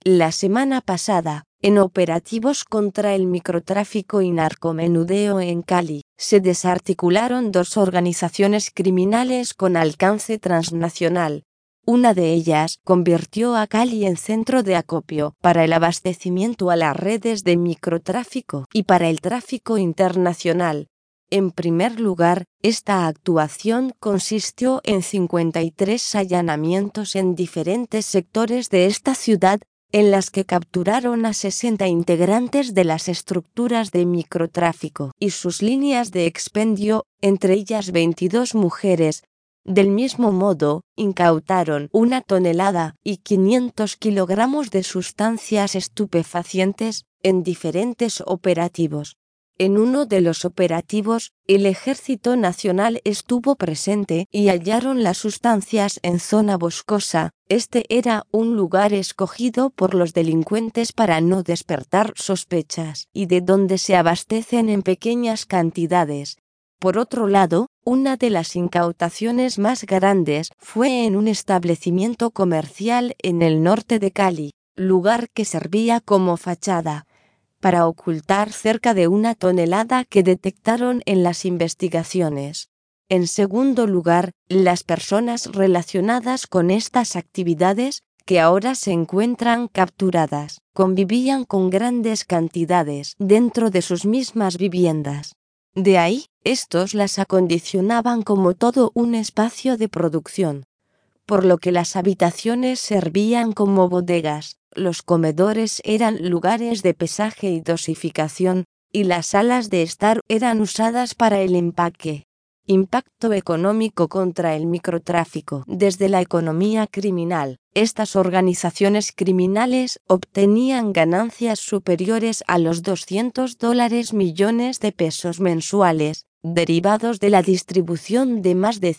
La semana pasada, en operativos contra el microtráfico y narcomenudeo en Cali, se desarticularon dos organizaciones criminales con alcance transnacional. Una de ellas convirtió a Cali en centro de acopio para el abastecimiento a las redes de microtráfico y para el tráfico internacional. En primer lugar, esta actuación consistió en 53 allanamientos en diferentes sectores de esta ciudad, en las que capturaron a 60 integrantes de las estructuras de microtráfico y sus líneas de expendio, entre ellas 22 mujeres. Del mismo modo, incautaron 1 tonelada y 500 kilogramos de sustancias estupefacientes en diferentes operativos. En uno de los operativos, el Ejército Nacional estuvo presente y hallaron las sustancias en zona boscosa. Este era un lugar escogido por los delincuentes para no despertar sospechas y de donde se abastecen en pequeñas cantidades. Por otro lado, una de las incautaciones más grandes fue en un establecimiento comercial en el norte de Cali, lugar que servía como fachada para ocultar cerca de 1 tonelada que detectaron en las investigaciones. En segundo lugar, las personas relacionadas con estas actividades, que ahora se encuentran capturadas, convivían con grandes cantidades dentro de sus mismas viviendas. De ahí, estos las acondicionaban como todo un espacio de producción, por lo que las habitaciones servían como bodegas, los comedores eran lugares de pesaje y dosificación, y las salas de estar eran usadas para el empaque. Impacto económico contra el microtráfico. Desde la economía criminal, estas organizaciones criminales obtenían ganancias superiores a los $200 millones de pesos mensuales, derivados de la distribución de más de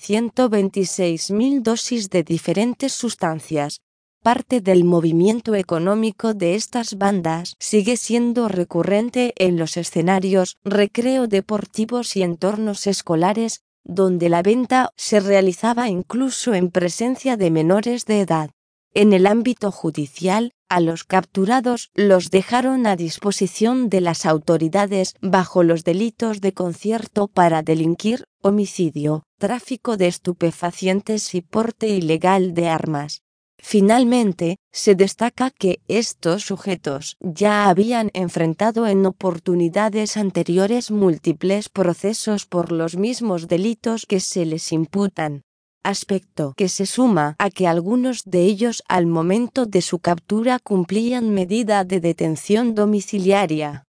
126.000 dosis de diferentes sustancias. Parte del movimiento económico de estas bandas sigue siendo recurrente en los escenarios recreo deportivos y entornos escolares, donde la venta se realizaba incluso en presencia de menores de edad. En el ámbito judicial, a los capturados los dejaron a disposición de las autoridades bajo los delitos de concierto para delinquir, homicidio, tráfico de estupefacientes y porte ilegal de armas. Finalmente, se destaca que estos sujetos ya habían enfrentado en oportunidades anteriores múltiples procesos por los mismos delitos que se les imputan, aspecto que se suma a que algunos de ellos al momento de su captura cumplían medida de detención domiciliaria.